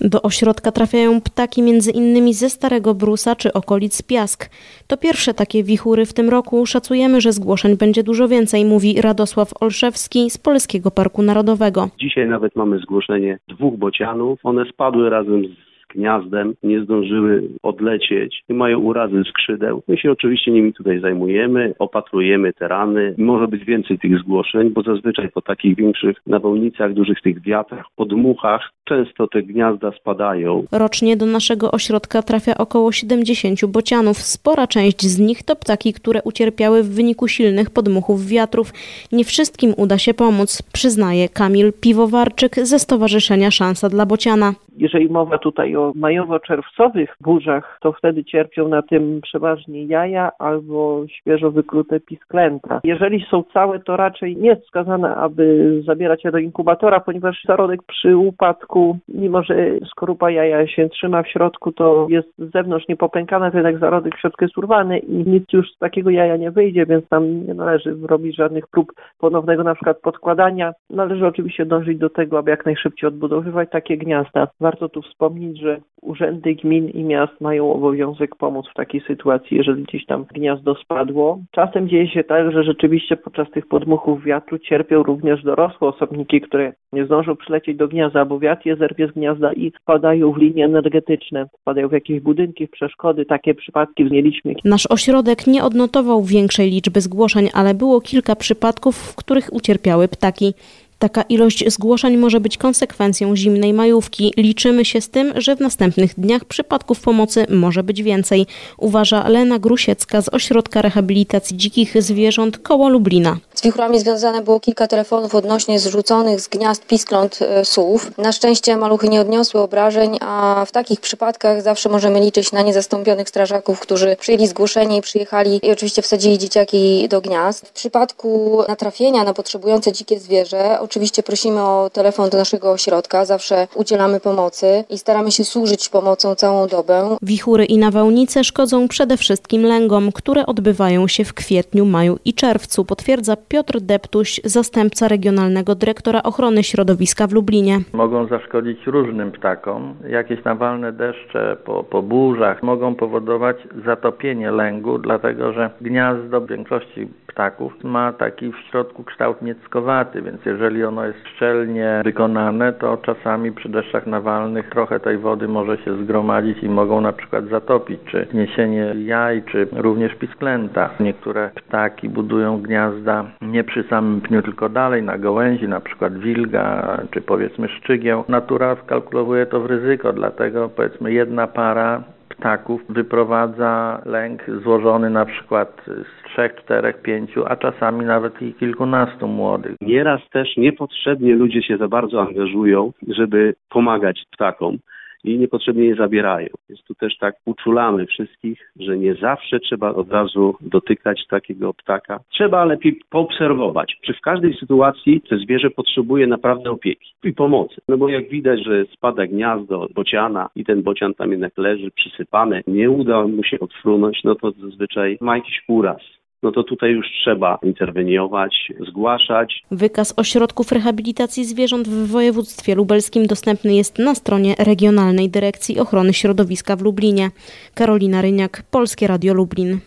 Do ośrodka trafiają ptaki m.in. ze Starego Brusa czy okolic Piask. To pierwsze takie wichury w tym roku. Szacujemy, że zgłoszeń będzie dużo więcej, mówi Radosław Olszewski z Polskiego Parku Narodowego. Dzisiaj nawet mamy zgłoszenie 2 bocianów. One spadły razem z gniazdem, nie zdążyły odlecieć i mają urazy skrzydeł. My się oczywiście nimi tutaj zajmujemy, opatrujemy te rany. Może być więcej tych zgłoszeń, bo zazwyczaj po takich większych nawałnicach, dużych tych wiatrach, podmuchach często te gniazda spadają. Rocznie do naszego ośrodka trafia około 70 bocianów. Spora część z nich to ptaki, które ucierpiały w wyniku silnych podmuchów wiatrów. Nie wszystkim uda się pomóc, przyznaje Kamil Piwowarczyk ze Stowarzyszenia Szansa dla Bociana. Jeżeli mowa tutaj o majowo-czerwcowych burzach, to wtedy cierpią na tym przeważnie jaja albo świeżo wyklute pisklęta. Jeżeli są całe, to raczej nie jest wskazane, aby zabierać je do inkubatora, ponieważ zarodek przy upadku, mimo że skorupa jaja się trzyma w środku, to jest z zewnątrz niepopękana, to jednak zarodek w środku jest urwany i nic już z takiego jaja nie wyjdzie, więc tam nie należy robić żadnych prób ponownego na przykład podkładania. Należy oczywiście dążyć do tego, aby jak najszybciej odbudowywać takie gniazda. Warto tu wspomnieć, że urzędy gmin i miast mają obowiązek pomóc w takiej sytuacji, jeżeli gdzieś tam gniazdo spadło. Czasem dzieje się tak, że rzeczywiście podczas tych podmuchów wiatru cierpią również dorosłe osobniki, które nie zdążą przylecieć do gniazda, bo wiatr je zerwie z gniazda i wpadają w linie energetyczne, wpadają w jakieś budynki, w przeszkody. Takie przypadki mieliśmy. Nasz ośrodek nie odnotował większej liczby zgłoszeń, ale było kilka przypadków, w których ucierpiały ptaki. Taka ilość zgłoszeń może być konsekwencją zimnej majówki. Liczymy się z tym, że w następnych dniach przypadków pomocy może być więcej, uważa Lena Grusiecka z Ośrodka Rehabilitacji Dzikich Zwierząt koło Lublina. Z wichrami związane było kilka telefonów odnośnie zrzuconych z gniazd piskląt sów. Na szczęście maluchy nie odniosły obrażeń, a w takich przypadkach zawsze możemy liczyć na niezastąpionych strażaków, którzy przyjęli zgłoszenie i przyjechali i oczywiście wsadzili dzieciaki do gniazd. W przypadku natrafienia na potrzebujące dzikie zwierzę oczywiście prosimy o telefon do naszego ośrodka, zawsze udzielamy pomocy i staramy się służyć pomocą całą dobę. Wichury i nawałnice szkodzą przede wszystkim lęgom, które odbywają się w kwietniu, maju i czerwcu, potwierdza Piotr Deptuś, zastępca regionalnego dyrektora ochrony środowiska w Lublinie. Mogą zaszkodzić różnym ptakom. Jakieś nawalne deszcze po burzach mogą powodować zatopienie lęgu, dlatego że gniazdo w większości ptaków ma taki w środku kształt nieckowaty, więc jeżeli ono jest szczelnie wykonane, to czasami przy deszczach nawalnych trochę tej wody może się zgromadzić i mogą na przykład zatopić, czy niesienie jaj, czy również pisklęta. Niektóre ptaki budują gniazda nie przy samym pniu, tylko dalej na gałęzi, na przykład wilga, czy powiedzmy szczygieł. Natura wkalkulowuje to w ryzyko, dlatego powiedzmy jedna para ptaków wyprowadza lęk złożony na przykład z 3, 4, 5, a czasami nawet i kilkunastu młodych. Nieraz też niepotrzebnie ludzie się za bardzo angażują, żeby pomagać ptakom i niepotrzebnie je zabierają. Więc tu też tak uczulamy wszystkich, że nie zawsze trzeba od razu dotykać takiego ptaka. Trzeba lepiej poobserwować. Czy w każdej sytuacji to zwierzę potrzebuje naprawdę opieki i pomocy. No bo jak widać, że spada gniazdo bociana i ten bocian tam jednak leży przysypany, nie uda mu się odfrunąć, no to zazwyczaj ma jakiś uraz. No to tutaj już trzeba interweniować, zgłaszać. Wykaz ośrodków rehabilitacji zwierząt w województwie lubelskim dostępny jest na stronie Regionalnej Dyrekcji Ochrony Środowiska w Lublinie. Karolina Ryniak, Polskie Radio Lublin.